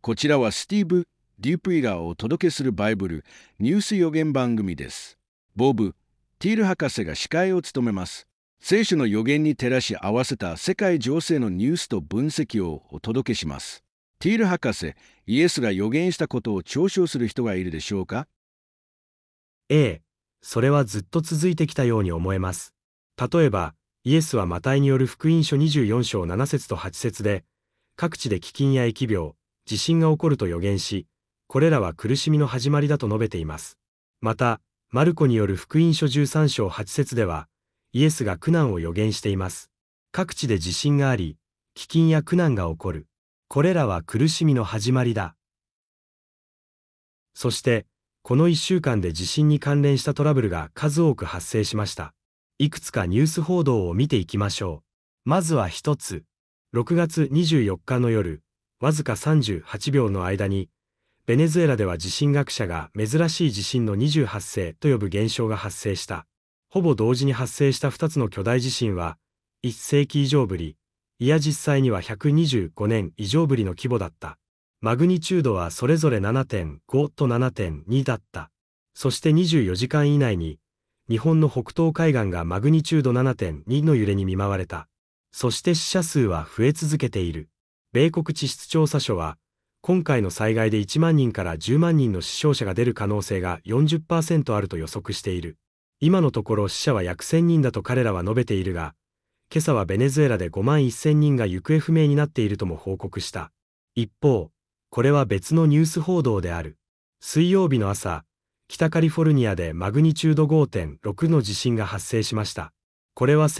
こちらはスティーブ・デュプイがお届けするバイブルニュース予言番組です。ボブ・ティール博士が司会を務めます。聖書の予言に照らし合わせた世界情勢のニュースと分析をお届けします。ティール博士、イエスが予言したことを嘲笑する人がいるでしょうか？ それはずっと続いてきたように思えます。例えば、イエスはマタイによる福音書24章7節と8節で、各地で飢饉や疫病、地震が起こると予言し、これらは苦しみの始まりだと述べています。また、マルコによる福音書13章8節では、イエスが苦難を予言しています。各地で地震があり、飢饉や苦難が起こる。これらは苦しみの始まりだ。そして、この1週間で地震に関連したトラブルが数多く発生しました。いくつかニュース報道を見ていきましょう。まずは一つ。6月24日の夜、わずか38秒の間に、ベネズエラでは地震学者が珍しい地震の28世と呼ぶ現象が発生した。ほぼ同時に発生した2つの巨大地震は、1世紀以上ぶり、いや実際には125年以上ぶりの規模だった。マグニチュードはそれぞれ 7.5 と 7.2 だった。そして24時間以内に、日本の北東海岸がマグニチュード 7.2 の揺れに見舞われた。そして死者数は増え続けている。米国地質調査所は、今回の災害で1万人から10万人の死傷者が出る可能性が 40% あると予測している。今のところ死者は約1000人だと彼らは述べているが、今朝はベネズエラで5万1000人が行方不明になっているとも報告した。一方、これは別のニュース報道である。水曜日の朝、北カリフォルニアでマグニチュード 5.6 の地震が発生しました。これは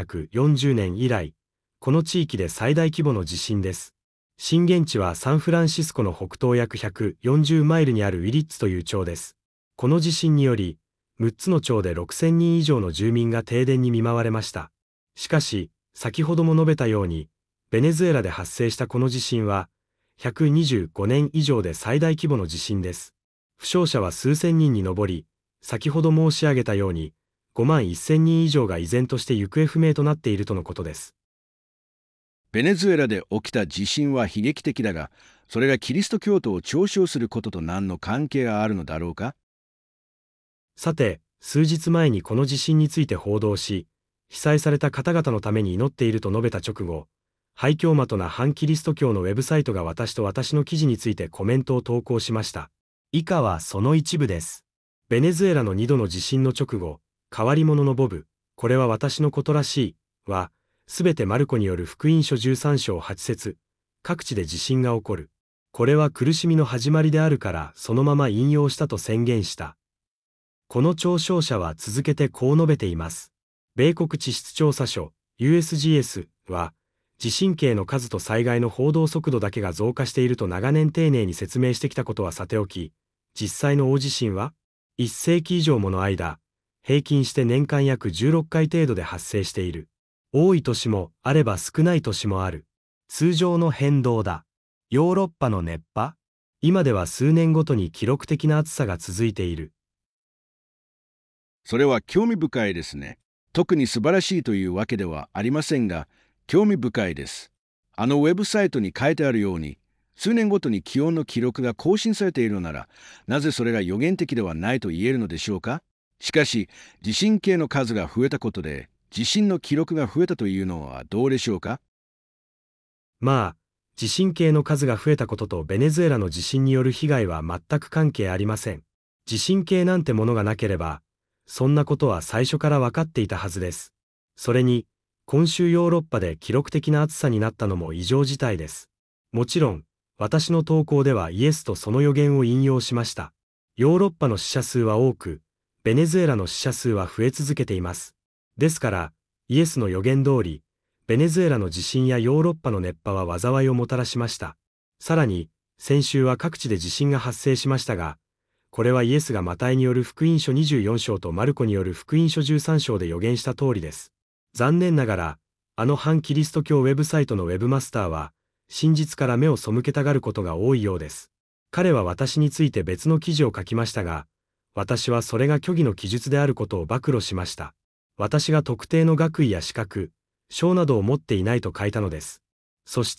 1940年以来、この地域で最大規模の地震です。震源地はサンフランシスコの北東約140マイルにあるウィリッツという町です。この地震により、6つの町で6000人以上の住民が停電に見舞われました。しかし、先ほども述べたように、ベネズエラで発生したこの地震は、125年以上で最大規模の地震です。負傷者は数千人に上り、先ほど申し上げたように、5万1000人以上が依然として行方不明となっているとのことです。 ベネズエラで起きた地震は悲劇的だが、それがキリスト教徒を嘲笑することと何の関係があるのだろうか？ さて、数日前にこの地震について報道し、被災された方々のために祈っていると述べた直後、廃墟的な反キリスト教のウェブサイトが私と私の記事についてコメントを投稿しました。以下はその一部です。ベネズエラの2度の地震の直後、変わり者のボブ、これは私のことらしい、は、すべてマルコによる福音書13章8節、各地で地震が起こる。これは苦しみの始まりであるからそのまま引用したと宣言した。この嘲笑者は続けてこう述べています。米国地質調査所 USGS は、地震計の数と災害の報道速度だけが増加していると長年丁寧に説明してきたことはさておき、実際の大地震は、1世紀以上もの間、平均して年間約16回程度で発生している。多い年もあれば少ない年もある。通常の変動だ。ヨーロッパの熱波？今では数年ごとに記録的な暑さが続いている。 それは興味深いですね。特に素晴らしいというわけではありませんが、興味深いです。ウェブサイトに書いてあるように、数年ごとに気温の記録が更新されているのなら、なぜそれが予言的ではないと言えるのでしょうか？しかし、地震計の数が増えたことで、地震の記録が増えたというのはどうでしょうか？ まあ、地震計の数が増えたこととベネズエラの地震による被害は全く関係ありません。地震計なんてものがなければ、そんなことは最初から分かっていたはずです。それに、今週ヨーロッパで記録的な暑さになったのも異常事態です。もちろん、私の投稿ではイエスとその予言を引用しました。ヨーロッパの死者数は多く、ベネズエラの死者数は増え続けています。ですから、イエスの予言通り、ベネズエラの地震やヨーロッパの熱波は災いをもたらしました。さらに、先週は各地で地震が発生しましたが、これはイエスがマタイによる福音書24章とマルコによる福音書13章で予言した通りです。残念ながら、反キリスト教ウェブサイトのウェブマスターは、真実から目を背けたがることが多いようです。彼は私について別の記事を書きましたが、私はそれが虚偽の記述であることを暴露しました。私が特定の学位や資格、賞などを持っていないと書いたのです。そして、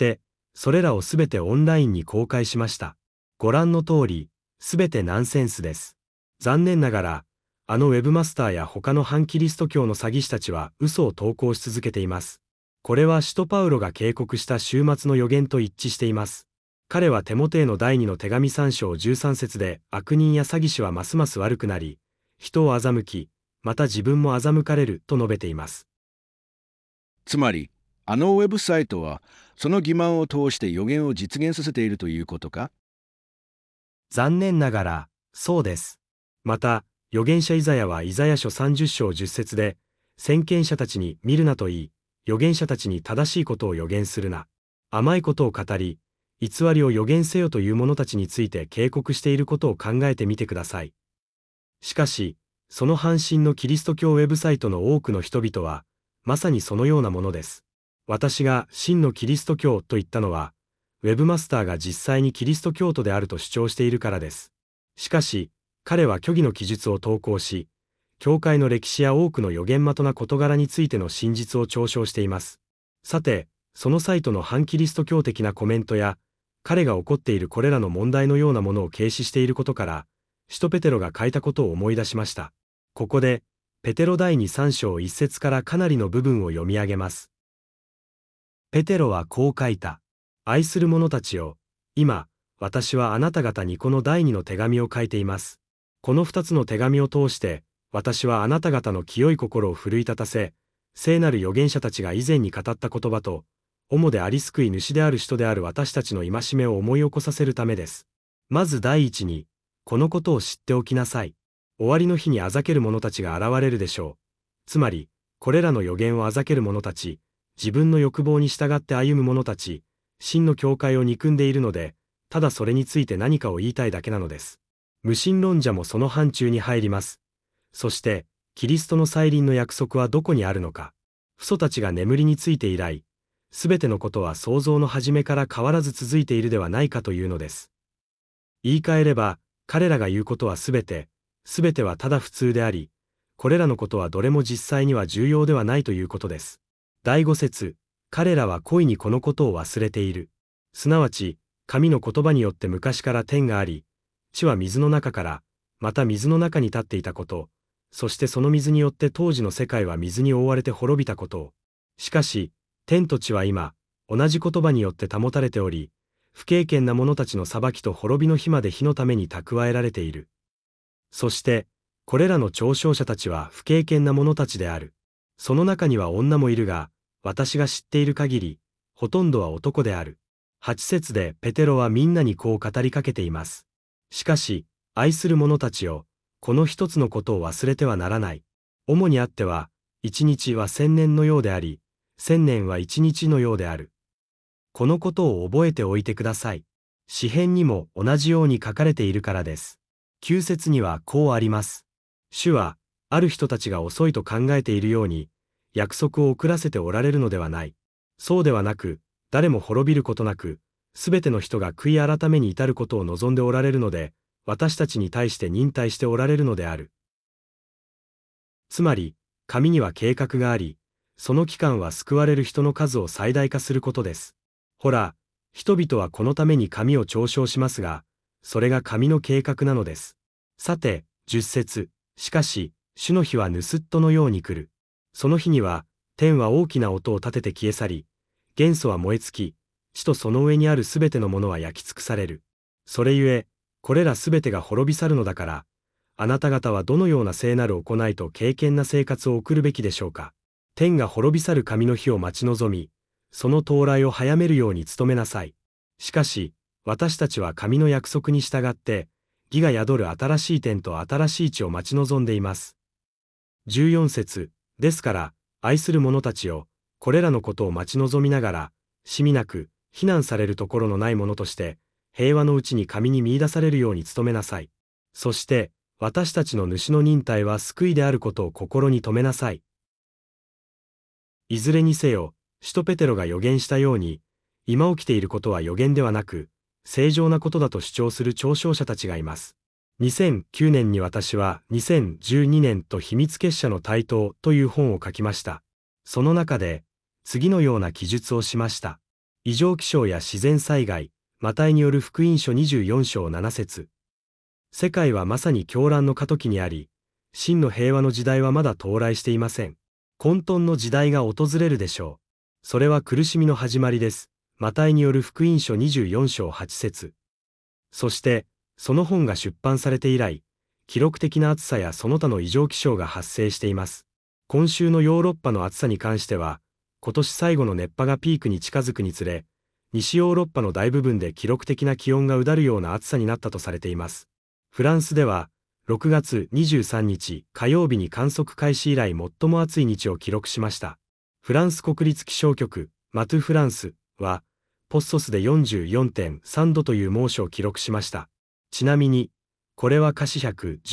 それらをすべてオンラインに公開しました。ご覧の通り、すべてナンセンスです。残念ながら、ウェブマスターや他の反キリスト教の詐欺師たちは嘘を投稿し続けています。これは使徒パウロが警告した終末の予言と一致しています。彼はテモテへの第2の手紙3章13節で、悪人や詐欺師はますます悪くなり、人を欺き、また自分も欺かれると述べています。 つまり、ウェブサイトはその欺瞞を通して予言を実現させているということか？ 残念ながら、そうです。また、預言者イザヤはイザヤ書30章10節で、先見者たちに見るなと言い、預言者たちに正しいことを予言するな。甘いことを語り、偽りを予言せよという者たちについて警告していることを考えてみてください。しかし、その阪神のキリスト教ウェブサイトの多くの人々は、まさにそのようなものです。私が真のキリスト教と言ったのは、ウェブマスターが実際にキリスト教徒であると主張しているからです。しかし、彼は虚偽の記述を投稿し、教会の歴史や多くの予言的な事柄についての真実を嘲笑しています。さて、そのサイトの反キリスト教的なコメントや、彼が起こっているこれらの問題のようなものを軽視していることから、使徒ペテロが書いたことを思い出しました。ここで、ペテロ第2、3章1節からかなりの部分を読み上げます。ペテロはこう書いた。愛する者たちよ、今、私はあなた方にこの第2の手紙を書いています。この2つの手紙を通して、私はあなた方の清い心を奮い立たせ、聖なる預言者たちが以前に語った言葉と、主であり救い主である人である私たちの戒めを思い起こさせるためです。まず第一に、このことを知っておきなさい。終わりの日にあざける者たちが現れるでしょう。つまり、これらの預言をあざける者たち、自分の欲望に従って歩む者たち、真の教会を憎んでいるので、ただそれについて何かを言いたいだけなのです。無神論者もその範疇に入ります。そして、キリストの再臨の約束はどこにあるのか。父祖たちが眠りについて以来、すべてのことは創造の初めから変わらず続いているではないかというのです。言い換えれば、彼らが言うことはすべてはただ普通であり、これらのことはどれも実際には重要ではないということです。第5節、彼らは故意にこのことを忘れている。すなわち、神の言葉によって昔から天があり、地は水の中から、また水の中に立っていたこと、そしてその水によって当時の世界は水に覆われて滅びたことを。しかし、天と地は今、同じ言葉によって保たれており、不敬虔な者たちの裁きと滅びの日まで火のために蓄えられている。そして、これらの嘲笑者たちは不敬虔な者たちである。その中には女もいるが、私が知っている限り、ほとんどは男である。8節でペテロはみんなにこう語りかけています。しかし、愛する者たちよ、この一つのことを忘れてはならない。主にあっては、一日は1000年のようであり、1000年は一日のようである。このことを覚えておいてください。詩編にも同じように書かれているからです。9節にはこうあります。主は、ある人たちが遅いと考えているように、約束を遅らせておられるのではない。そうではなく、誰も滅びることなく、すべての人が悔い改めに至ることを望んでおられるので、私たちに対して忍耐しておられるのである。つまり、神には計画があり、その期間は救われる人の数を最大化することです。ほら、人々はこのために神を嘲笑しますが、それが神の計画なのです。さて、10節、しかし、主の日は盗っ人のように来る。その日には、天は大きな音を立てて消え去り、元素は燃え尽き、地とその上にあるすべてのものは焼き尽くされる。それゆえ、これらすべてが滅び去るのだから、あなた方はどのような聖なる行いと敬虔な生活を送るべきでしょうか。天が滅び去る神の日を待ち望み、その到来を早めるように努めなさい。しかし、私たちは神の約束に従って、義が宿る新しい天と新しい地を待ち望んでいます。14節、ですから、愛する者たちよ、これらのことを待ち望みながら、しみなく、非難されるところのないものとして、平和のうちに神に見出されるように努めなさい。そして、私たちの主の忍耐は救いであることを心に留めなさい。いずれにせよ、使徒ペテロが予言したように、今起きていることは予言ではなく、正常なことだと主張する嘲笑者たちがいます。2009年に私は2012年と秘密結社の台頭という本を書きました。その中で、次のような記述をしました。 異常気象や自然災害、マタイによる福音書24章7節。世界はまさに狂乱の過渡期にあり、真の平和の時代はまだ到来していません。混沌の時代が訪れるでしょう。それは苦しみの始まりです。マタイによる福音書24章8節。そして、その本が出版されて以来、記録的な暑さやその他の異常気象が発生しています。今週のヨーロッパの暑さに関しては、今年最後の熱波がピークに近づくにつれ、西ヨーロッパの大部分で記録的な気温がうだるような暑さになったとされています。フランスでは、6月23日火曜日に観測開始以来最も暑い日を記録しました。フランス国立気象局、マトゥフランスは、ポッソスで 44.3 度という猛暑を記録しました。ちなみに、これは華氏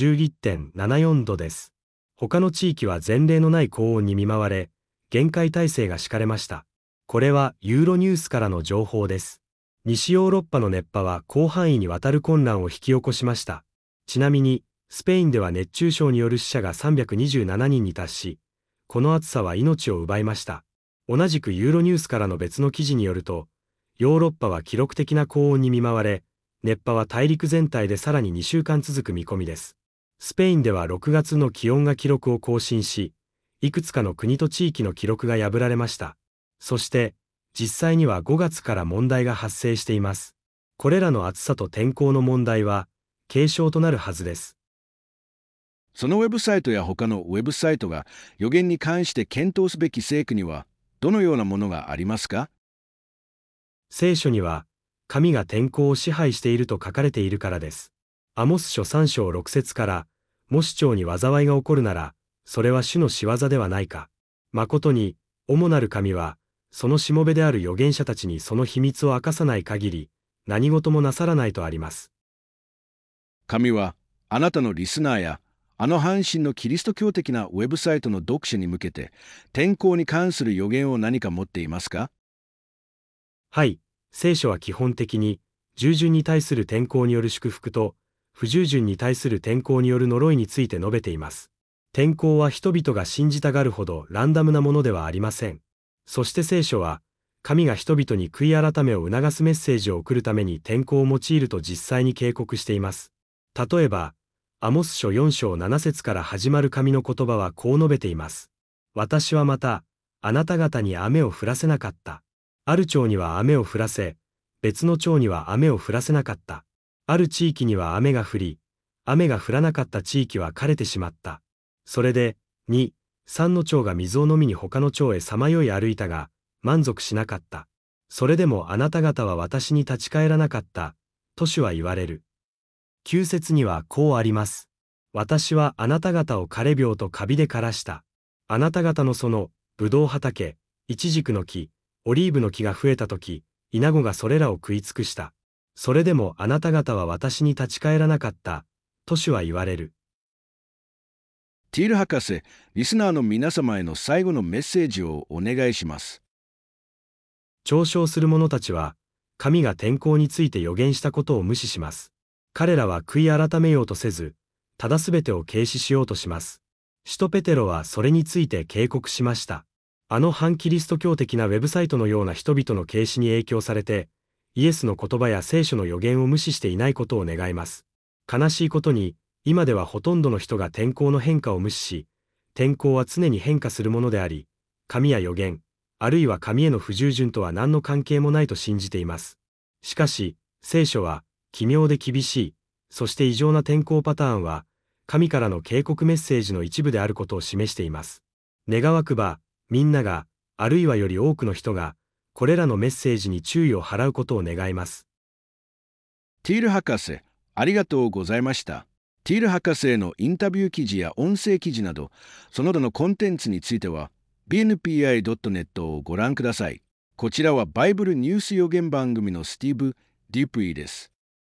111.74 度です。他の地域は前例のない高温に見舞われ、厳戒態勢が敷かれました。これはユーロニュースからの情報です。西ヨーロッパの熱波は広範囲にわたる混乱を引き起こしました。ちなみに、スペインでは熱中症による死者が327人に達し、この暑さは命を奪いました。同じくユーロニュースからの別の記事によると、ヨーロッパは記録的な高温に見舞われ、熱波は大陸全体でさらに2週間続く見込みです。スペインでは6月の気温が記録を更新し、いくつかの国と地域の記録が破られました。そして、実際には5月から問題が発生しています。これらの暑さと天候の問題は、警鐘となるはずです。 そのウェブサイトや他のウェブサイトが予言に関して検討すべき聖句にはどのようなものがありますか？ 聖書には、神が天候を支配していると書かれているからです。アモス書3章6節から、もし町に災いが起こるなら、それは主の仕業ではないか。誠に、主なる神は、そのしもべである預言者たちにその秘密を明かさない限り、何事もなさらないとあります。 神は、あなたのリスナーや、あの阪神のキリスト教的なウェブサイトの読者に向けて、天候に関する予言を何か持っていますか？ はい、聖書は基本的に、従順に対する天候による祝福と、不従順に対する天候による呪いについて述べています。天候は人々が信じたがるほどランダムなものではありません。そして聖書は、神が人々に悔い改めを促すメッセージを送るために天候を用いると実際に警告しています。例えば、アモス書4章7節から始まる神の言葉はこう述べています。私はまた、あなた方に雨を降らせなかった。ある町には雨を降らせ、別の町には雨を降らせなかった。ある地域には雨が降り、雨が降らなかった地域は枯れてしまった。それで、2、3の町が水を飲みに他の町へさまよい歩いたが、満足しなかった。それでもあなた方は私に立ち返らなかった、と主は言われる。9節にはこうあります。私はあなた方を枯れ病とカビで枯らした。あなた方のその、ぶどう畑、イチジクの木、オリーブの木が増えたとき、イナゴがそれらを食い尽くした。それでもあなた方は私に立ち返らなかった、と主は言われる。 ティール博士、リスナーの皆様への最後のメッセージをお願いします。 嘲笑する者たちは、神が天候について予言したことを無視します。彼らは悔い改めようとせず、ただすべてを軽視しようとします。使徒ペテロはそれについて警告しました。あの反キリスト教的なウェブサイトのような人々の軽視に影響されて、イエスの言葉や聖書の予言を無視していないことを願います。悲しいことに、今ではほとんどの人が天候の変化を無視し、天候は常に変化するものであり、神や予言、あるいは神への不従順とは何の関係もないと信じています。しかし、聖書は、奇妙で厳しい、そして異常な天候パターンは、神からの警告メッセージの一部であることを示しています。願わくば、みんなが、あるいはより多くの人が、これらのメッセージに注意を払うことを願います。 ティール博士、ありがとうございました。ティール博士へのインタビュー記事や音声記事など、その他のコンテンツについては、bnpi.net をご覧ください。こちらはバイブルニュース予言番組のスティーブ・デュプイです。